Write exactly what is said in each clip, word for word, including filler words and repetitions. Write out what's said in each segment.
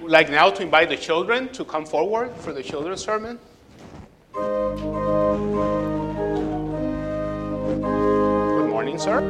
like now to invite the children to come forward for the children's sermon. Good morning, sir.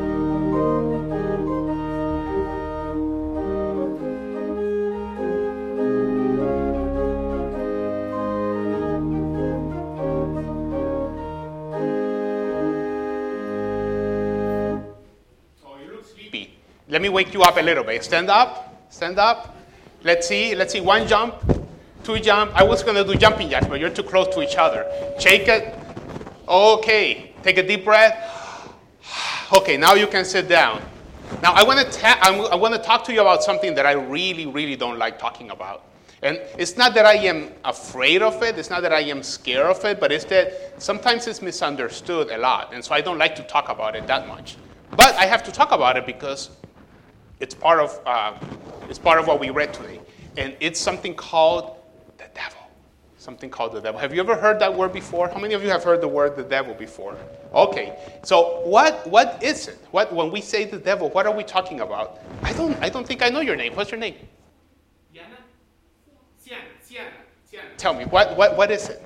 Oh, you look sleepy. Let me wake you up a little bit. Stand up. Stand up. Let's see. Let's see. One jump. Two jump. I was going to do jumping jacks, but you're too close to each other. Shake it. Okay. Take a deep breath. Okay, now you can sit down. Now I want to ta- I want to talk to you about something that I really, really don't like talking about. And it's not that I am afraid of it. It's not that I am scared of it. But it's that sometimes it's misunderstood a lot. And so I don't like to talk about it that much. But I have to talk about it because it's part of uh, it's part of what we read today. And it's something called the devil. Something called the devil. Have you ever heard that word before? How many of you have heard the word the devil before? Okay. So what what is it? What when we say the devil, what are we talking about? I don't I don't think I know your name. What's your name? Sienna? Sienna. Sienna. Sienna. Tell me, what what what is it?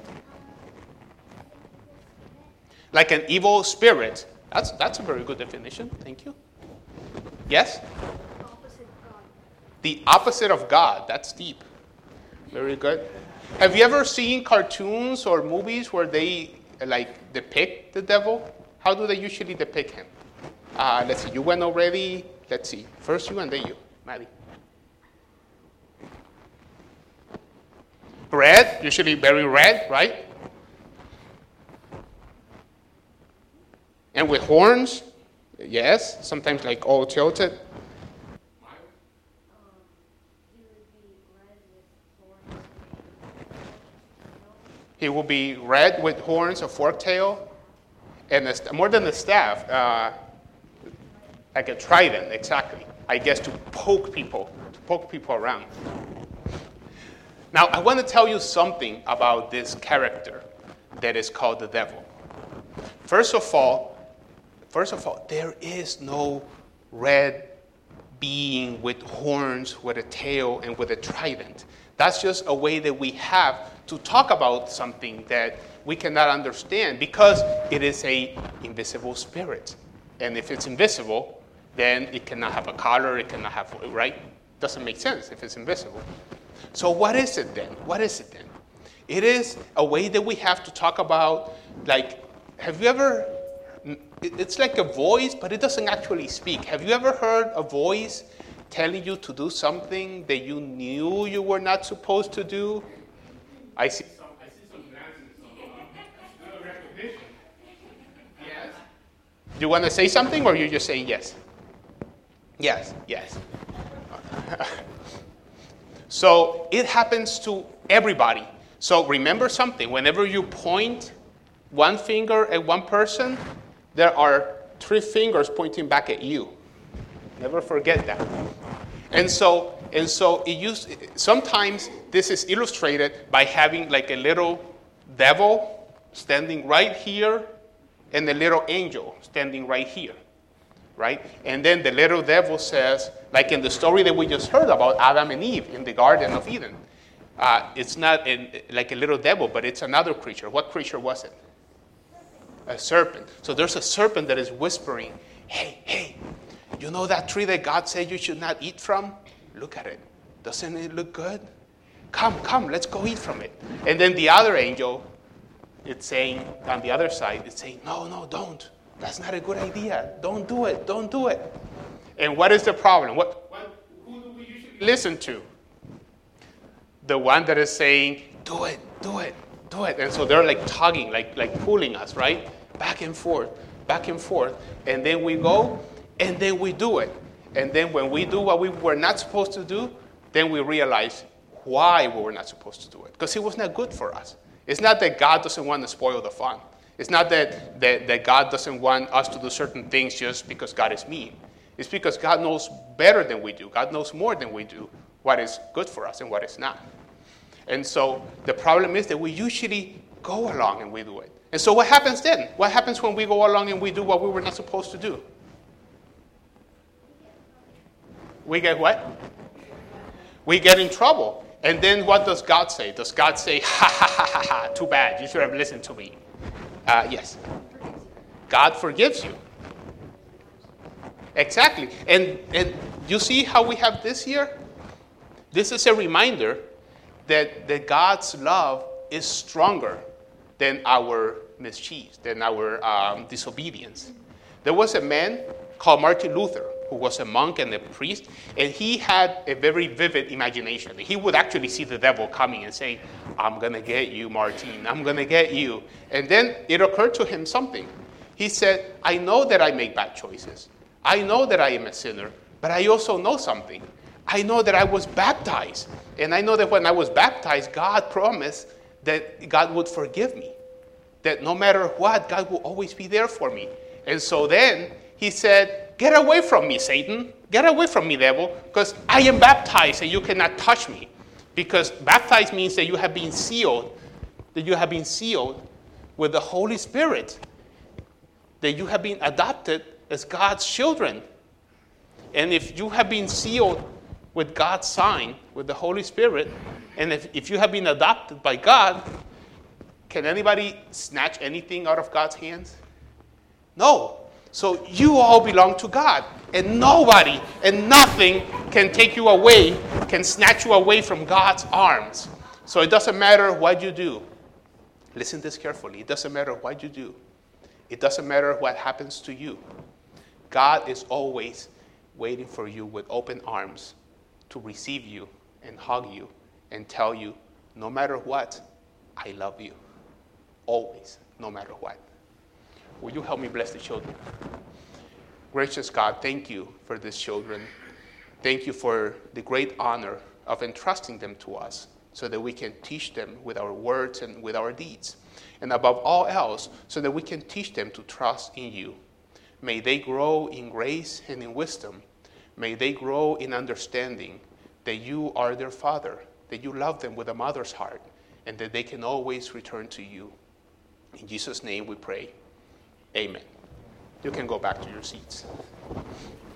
Like an evil spirit. That's that's a very good definition. Thank you. Yes? Opposite of God. The opposite of God. That's deep. Very good. Have you ever seen cartoons or movies where they like depict the devil? How do they usually depict him? Uh, let's see. You went already. Let's see. First you and then you, Maddie. Red, usually very red, right? And with horns, yes. Sometimes like all tilted. He will be red with horns, a forked tail, and a st- more than a staff, uh, like a trident, exactly. I guess to poke people, to poke people around. Now, I want to tell you something about this character that is called the devil. First of all, first of all, there is no red being with horns, with a tail, and with a trident. That's just a way that we have to talk about something that we cannot understand because it is a invisible spirit. And if it's invisible, then it cannot have a color, it cannot have, right? Doesn't make sense if it's invisible. So what is it then? What is it then? It is a way that we have to talk about, like, have you ever, it's like a voice, but it doesn't actually speak. Have you ever heard a voice telling you to do something that you knew you were not supposed to do? I see some, I see some glances, some uh, recognition. Yes. Do you want to say something, or you're just saying yes? Yes, yes. So it happens to everybody. So remember something. Whenever you point one finger at one person, there are three fingers pointing back at you. Never forget that. And so, and so it used, sometimes this is illustrated by having like a little devil standing right here and a little angel standing right here, right? And then the little devil says, like in the story that we just heard about Adam and Eve in the Garden of Eden, uh, it's not a, like a little devil, but it's another creature. What creature was it? A serpent. So there's a serpent that is whispering, hey, hey, you know that tree that God said you should not eat from? Look at it. Doesn't it look good? Come, come, let's go eat from it. And then the other angel, it's saying, on the other side, it's saying, no, no, don't. That's not a good idea. Don't do it. Don't do it. And what is the problem? What, what, who do we usually listen to? The one that is saying, do it, do it, do it. And so they're like tugging, like, like pulling us, right? Back and forth, back and forth. And then we go, and then we do it. And then when we do what we were not supposed to do, then we realize why we were not supposed to do it. Because it was not good for us. It's not that God doesn't want to spoil the fun. It's not that, that, that God doesn't want us to do certain things just because God is mean. It's because God knows better than we do. God knows more than we do what is good for us and what is not. And so the problem is that we usually go along and we do it. And so what happens then? What happens when we go along and we do what we were not supposed to do? We get what? we get in trouble. And then what does God say? Does God say, ha, ha, ha, ha, ha, too bad, you should have listened to me? Uh, yes. God forgives you. Exactly. And, and you see how we have this here? This is a reminder that, that God's love is stronger than our mischief, than our um, disobedience. There was a man called Martin Luther, who was a monk and a priest, and he had a very vivid imagination. He would actually see the devil coming and saying, I'm going to get you, Martin, I'm going to get you. And then it occurred to him something. He said, I know that I make bad choices. I know that I am a sinner, but I also know something. I know that I was baptized, and I know that when I was baptized, God promised that God would forgive me, that no matter what, God will always be there for me. And so then he said, get away from me, Satan. Get away from me, devil, because I am baptized and you cannot touch me. Because baptized means that you have been sealed, that you have been sealed with the Holy Spirit, that you have been adopted as God's children. And if you have been sealed with God's sign, with the Holy Spirit, and if, if you have been adopted by God, can anybody snatch anything out of God's hands? No. So you all belong to God, and nobody and nothing can take you away, can snatch you away from God's arms. So it doesn't matter what you do. Listen to this carefully. It doesn't matter what you do. It doesn't matter what happens to you. God is always waiting for you with open arms to receive you and hug you and tell you, no matter what, I love you. Always, no matter what. Will you help me bless the children? Gracious God, thank you for these children. Thank you for the great honor of entrusting them to us so that we can teach them with our words and with our deeds. And above all else, so that we can teach them to trust in you. May they grow in grace and in wisdom. May they grow in understanding that you are their Father, that you love them with a mother's heart, and that they can always return to you. In Jesus' name we pray. Amen. You can go back to your seats.